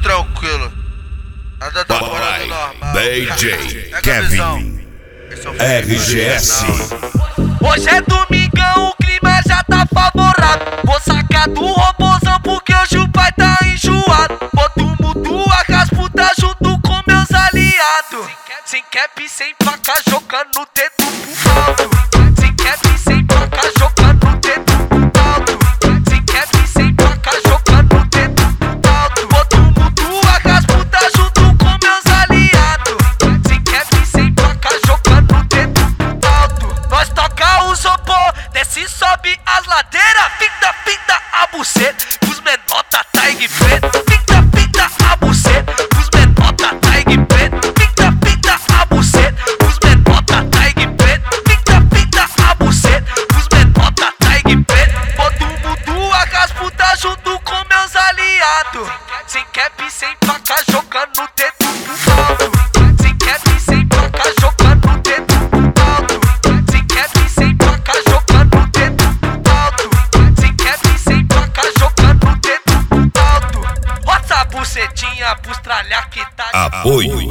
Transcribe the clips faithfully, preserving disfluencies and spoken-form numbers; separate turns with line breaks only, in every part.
tranquilo. Nada tá fora do normal.
D J
Pega a
Kevin
visão. Esse é o
R G S.
Hoje é domingão, o clima já tá favorável. Vou sacar do robozão porque hoje o pai tá enjoado. Boto o mudu, a rasputa junto com meus aliados. Sem cap, sem placa, jogando o dedo pro alto. Sem cap, sem placa, jogando o dedo pro alto. Sem cap, sem placa, jogando o dedo pro alto. Boto o mudu, a rasputa junto com meus aliados. Sem cap, sem placa, jogando o dedo pro alto. Nós toca o isopor, desce e sobe as ladeiras. Pinta, pinta a buceta, os menor tá tag preto. Pinta, pinta a buceta, os menor tá tag preto. Pinta, pinta a buceta, os menor tá tag preto. Pinta, pinta a buceta, os menor tá tag preto. Boto o mudu, a rasputa junto com meus aliados. Sem cap, sem placa, jogando o dedo pro alto. Sem cap, sem placa, jogando o dedo pro alto. Sem cap, sem placa, jogando o dedo pro alto. Sem cap, sem placa, jogando o dedo pro alto. Roça a bucetinha pros tralhar que tá de
Apoio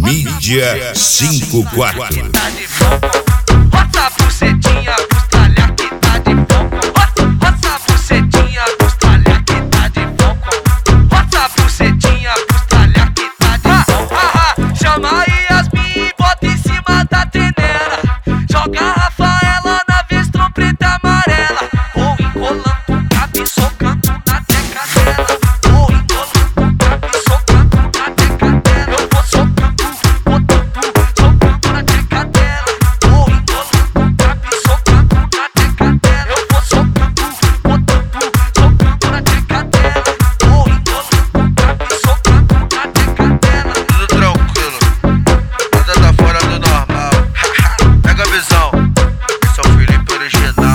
Mídia cinquenta e quatro.
tá de fogo. Roça a bucetinha pros tralhar que tá de fogo. Roça, roça a bucetinha pros tralhar que tá de fogo. Roça a bucetinha pros tralhar que tá de fogo. Ah, ah, ah. Chama aí Yasmin e bota em cima da treneira. Joga a Rafaela na vestron preta e amarela. Vou enrolando o cabo e socando na teca dela. Vou enrolando o cabo e socando na teca dela. Eu vou socando, botando, socando na teca dela. Vou enrolando o cabo e socando na teca dela. Eu vou socando, botando, socando na teca dela. Vou enrolando o cabo e socando na teca dela.
Tudo tranquilo. Nada tá fora do normal. Pega a visão. Esse é o Felipe original.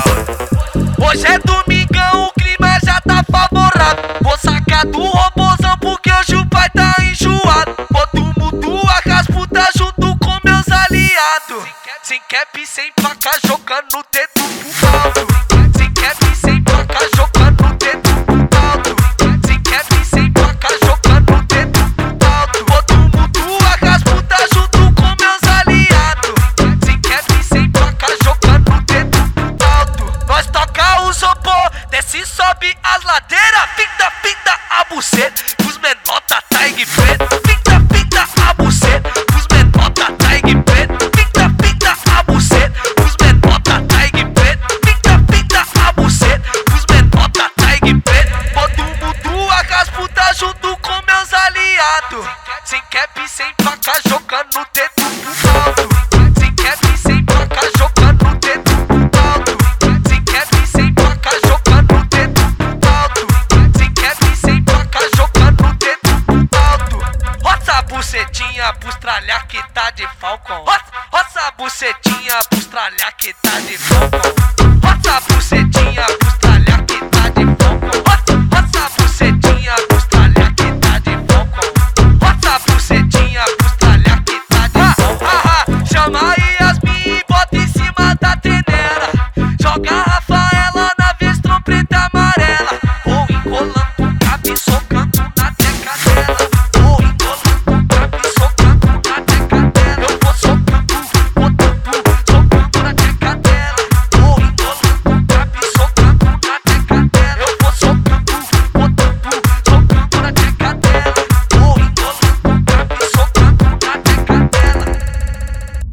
Hoje é domingão, o clima já tá favorável. Vou sacar do robozão porque hoje o pai tá enjoado. Boto o mudu, a rasputa junto com meus aliados. Sem cap, sem placa, jogando o dedo pro alto. Sem cap, sem placa, jogando o dedo pro alto. Sem cap, sem placa, jogando o dedo pro alto. Boto o mudu, a rasputa junto com meus aliados. Sem cap, sem placa, jogando o dedo pro alto. Nós toca o isopor, desce e sobe as ladeiras. Pinta, pinta a buceta, os menor tá tag preto. Pinta, pinta a buceta, os menor tá tag preto. Pinta, pinta a buceta, os menor tá tag preto. Pinta, pinta a buceta, os menor tá tag preto. Boto o mudu, a rasputa junto com meus aliados. Sem cap, sem placa, jogando o dedo pro alto. Sem cap, sem placa, jogando o dedo pro alto. Sem cap, sem placa, jogando o dedo pro alto. Sem cap, sem placa, jogando o dedo pro alto. Roça a bucetinha pros tralhar que tá de falcão. Roça, roça a bucetinha pros tralhar que tá de falcão. Roça a bucetinha pros tralhar que tá de falcão. Roça, roça a bucetinha pros tralhar que tá de falcão. Roça a bucetinha pros tralhar que tá de falcão. Ah, ah, ah. Chama aí Yasmin e bota em cima da treneira. Joga a Rafaela na vestron preta e amarela. Vou enrolando o cabo e socando na teca dela. Vou enrolando o cabo e socando na teca dela. Eu vou socando, botando, socando na teca dela. Vou enrolando o cabo e socando na teca dela. Eu vou socando, botando, socando na teca dela. Vou enrolando o cabo e socando na teca dela.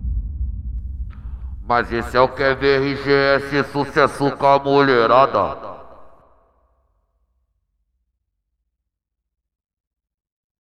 Mas esse é o Kevin R G S, sucesso com a mulherada.